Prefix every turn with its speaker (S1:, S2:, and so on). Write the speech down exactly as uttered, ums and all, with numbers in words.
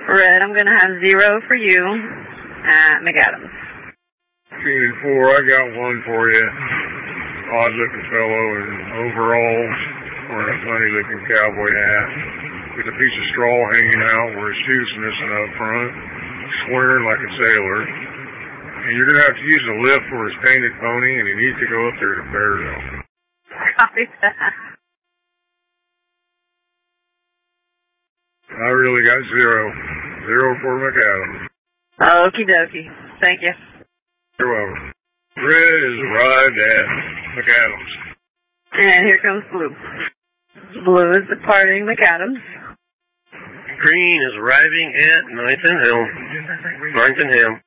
S1: Red, I'm going to have zero for you at McAdams.
S2: Two four, I got one for you. Odd-looking fellow in overalls, wearing a funny-looking cowboy hat, with a piece of straw hanging out where his shoes missing up front, swearing like a sailor. And you're going to have to use a lift for his painted pony, and he needs to go up there to Bearville.
S1: Copy that.
S2: I really got zero. Zero for McAdams.
S1: Okie dokie. Thank you.
S2: You're welcome. Red is arrived at McAdams.
S1: And here comes Blue. Blue is departing McAdams.
S3: Green is arriving at Norrington Hill. Norrington Hill.